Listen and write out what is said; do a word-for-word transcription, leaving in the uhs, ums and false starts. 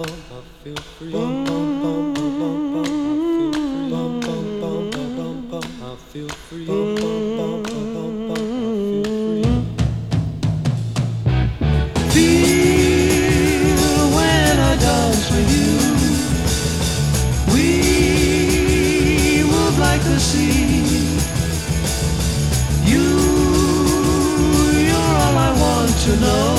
when I dance with you. We move like the sea. You, you're all I want to know.